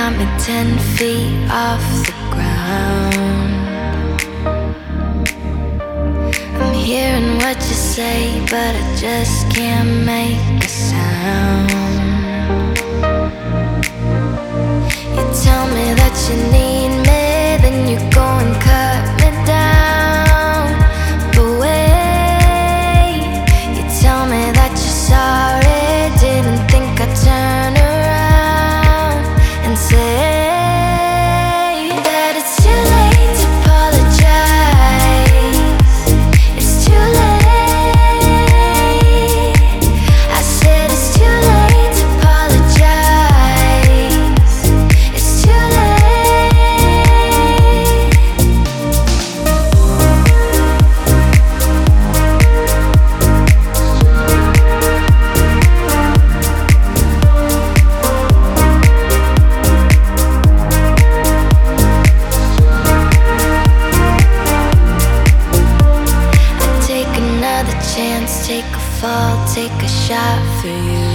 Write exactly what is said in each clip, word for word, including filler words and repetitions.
got me ten feet off the ground. I'm hearing what you say, but I just can't make a sound. You tell me that you need me, then you go and cut me down. But wait, you tell me that you're sorry, didn't think I'd turn around and say that it's too late to apologize. It's too late. I said it's too late to apologize. It's too chance, take a fall, take a shot for you.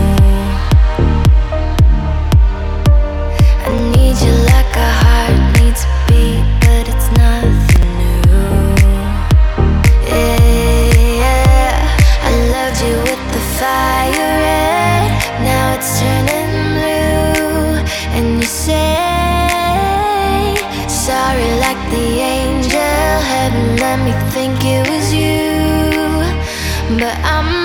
I need you like a heart needs a beat, but it's nothing new. Yeah, yeah. I loved you with the fire red, now it's turning blue. And you say sorry like the angel, heaven let me think it was you. But I'm